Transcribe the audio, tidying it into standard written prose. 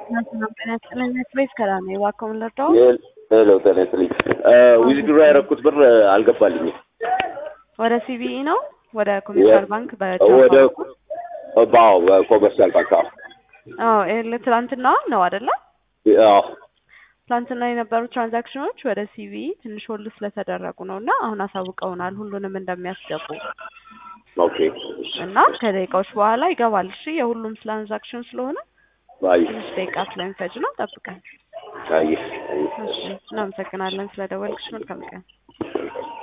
ፕሬስ ከራኔ ዋኮም ለታው ሄሎ ተነስልኝ ዊዝድሮ ያረኩት ብር አልገባልኝም ወደ ሲቢኢ ነው ወደ ኮሜርሻል ባንክ ወደ ባው ኮሜርሻል ባንክ ትላንትና ነው አይደለ? አዎ ትላንትና የነበሩ ትራንዛክሽኖች ወደ ሲቢኢ ትንሽ ሆልድ ስለተደረጉ ነውና አሁን አሳውቀውናል ሁሉንም እንደሚያስገቡ። ኦኬ እና ከደቂቃዎች በኋላ ይገባል። እሺ የሁሉም ትራንዛክሽን ስለሆነ ትንሽ ደቂቃ ስለሚፈጅ ነው። ጠብቀን። አይ እሺ እናመሰግናለን ስለደወልክሽ። መልካም ቀን።